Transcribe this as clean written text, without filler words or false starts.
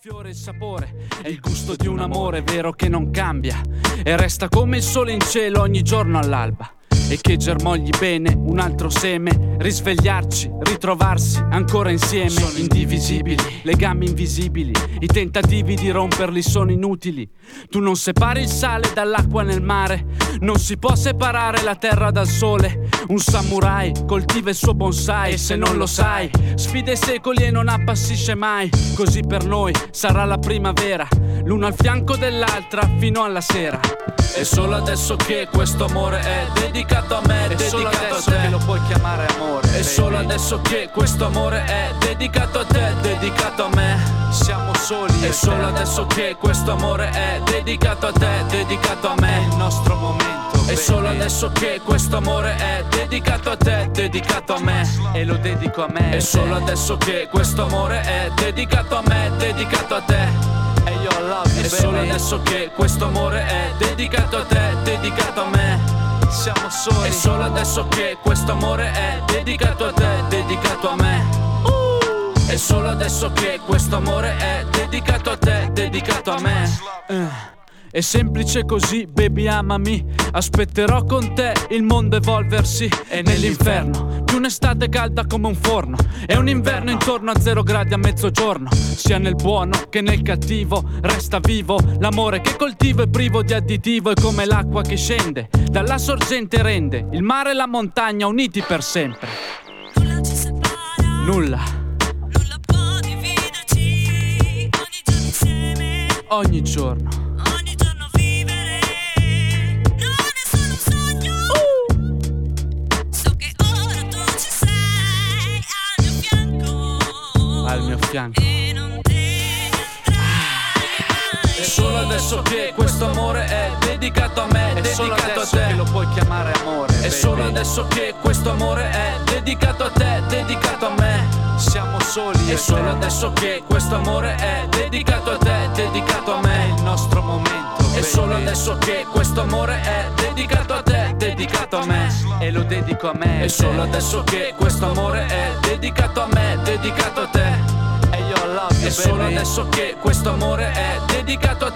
fiore, il sapore, è il gusto di un amore vero che non cambia e resta come il sole in cielo ogni giorno all'alba. E che germogli bene un altro seme, risvegliarci, ritrovarsi ancora insieme. Sono indivisibili, legami invisibili, i tentativi di romperli sono inutili. Tu non separi il sale dall'acqua nel mare, non si può separare la terra dal sole. Un samurai coltiva il suo bonsai e se non lo sai, sfida i secoli e non appassisce mai. Così per noi sarà la primavera, l'una al fianco dell'altra fino alla sera. E solo adesso che questo amore è dedicato a me, è solo adesso che lo puoi chiamare amore. E solo adesso che questo amore è dedicato a te, dedicato a me. Siamo soli. E solo adesso che questo amore è dedicato a te, dedicato a me. È il nostro momento. E solo adesso che questo amore è dedicato a te, dedicato a me. E lo dedico a me. E solo adesso che questo amore è dedicato a me, dedicato a te. E solo adesso che questo amore è dedicato a te, dedicato a me. Siamo soli. E solo adesso che questo amore è dedicato a te, dedicato a me. E solo adesso che questo amore è dedicato a te, dedicato a me. È semplice così, baby, amami. Aspetterò con te il mondo evolversi. E nell'inferno più un'estate calda come un forno e un inverno intorno a 0 gradi a mezzogiorno. Sia nel buono che nel cattivo resta vivo. L'amore che coltivo è privo di additivo. È come l'acqua che scende dalla sorgente, rende il mare e la montagna uniti per sempre. Nulla ci separa, Nulla, nulla può dividerci. Ogni giorno insieme, ogni giorno. ogni giorno vivere. Non è solo un sogno. So che ora tu ci sei al mio fianco. Al mio fianco. E non te ne andrai. E solo adesso che questo amore è dedicato a me, è dedicato a te, che lo puoi chiamare amore. E solo adesso che questo amore è dedicato a te, dedicato a me. Siamo soli. E solo adesso che questo amore è dedicato a te, dedicato a me. È il nostro momento. E solo adesso che questo amore è dedicato a te, dedicato a me. E lo dedico a me. E solo adesso che questo amore è dedicato a me, dedicato a te. E io love you, baby. E solo adesso che questo amore è dedicato a te.